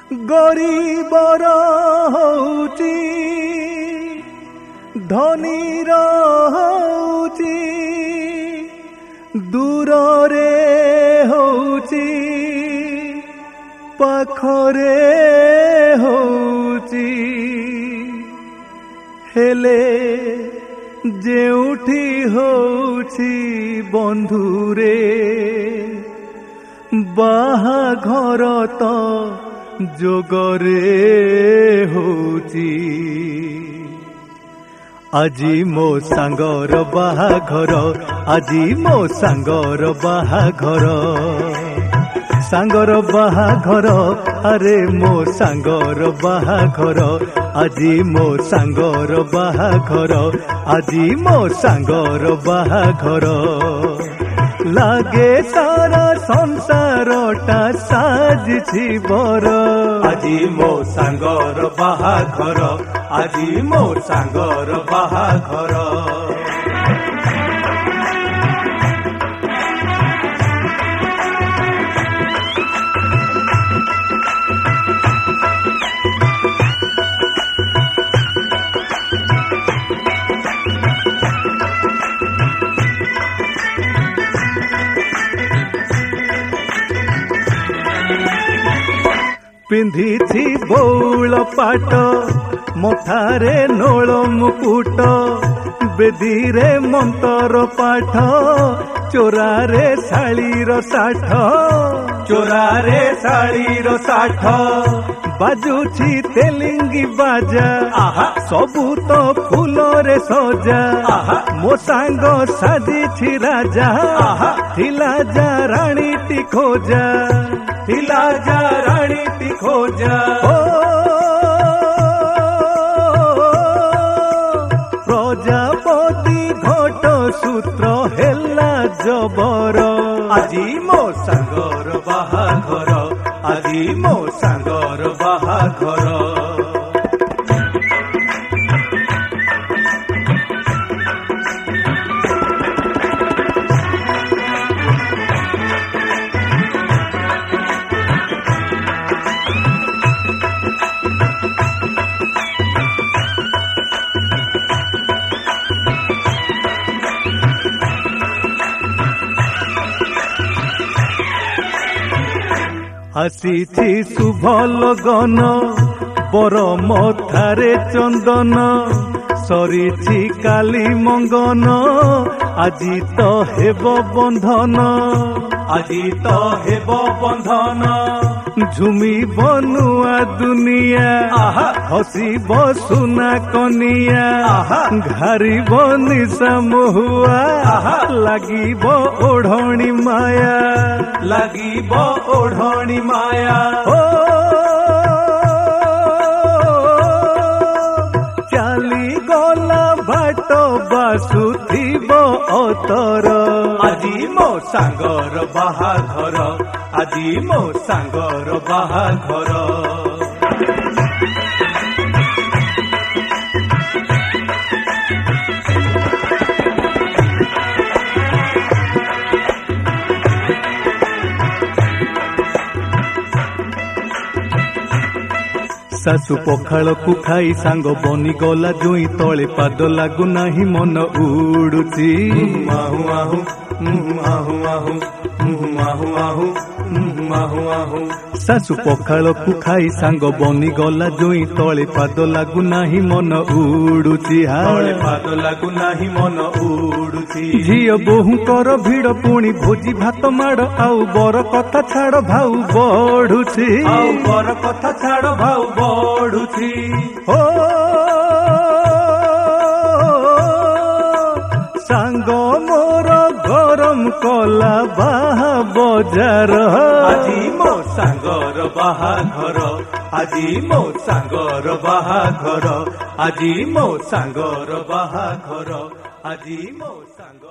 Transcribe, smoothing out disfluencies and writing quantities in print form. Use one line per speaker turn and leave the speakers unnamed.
गरीबर होउची धनीर होउची दूर रे होउची पाखरे होउची हेले जेउठी होउची बंधुरे बाहाघर तो जोगरे होउची आजी मो सांगर बाहाघर आजी मो सांगर बाहाघर सांगर बाहाघर अरे मो सांगर बाहाघर आजी मो सांगर बाहाघर आजी मो सांगर बाहाघर लागे सारा संसारटा साजिछि बर आजी मो सांगर बाहाघर आजी मो सांगर बाहाघर पिंधिछि बौल पाट मथारे नोल मुकुट बेदीरे मंतर पाठ चोरारे शाळीर साठ चोरारे शाळीर साठ बाजुछि तेलिंगी बाजा आहा सबु तो फूलरे सजा आहा मो सांग साजिछि राजा आहा थिला जा राणी टी खोजा थिला जा राणी टी खोजा प्रजापति घट सूत्र हेला जबर आजी मो सांगर बाहाघर आजी मो सांगर बाहाघर आसीछि शुभ लगन बर मथारे चंदन सरीछि काली मंगन आजी तो हेब बंधन आजी तो हेब बंधन झुमी बनुआ दुनिया आहा हसीब सुना कनिया आहा घारिब निशा महुआ आहा लागिब ओढ़णी माया लागिब ओढ़णी माया ओ चाली गला बाट बासुथिब अतर आजी मो सांगर बाहाघर आजी मो सांगर बाहाघर सासु पखाल को खाई सांग बनी गला जुई तले पाद लागू नाही मन उड़ुची आहु आहु आहु आहु आहु आहु आहु आहु सासु पखाल को खाई सांग बनी गला जुई तले पाद लागू नाही मन उड़ुची तले पाद लागू नाही मन उड़ुची झियो बोहुंकर भिड़ पुणी भोजी भात माड़ आउ बर कथा छाड़ भाउ बढ़ुची आउ बर कथा छाड़ भाउ बढ़ुची हो सांग मोर गरम कला बाहा बजार आजी मो सांगर बाहाघर आजी मो सांगर बाहाघर आजी मो सांगर बाहाघर आजी मो सांगर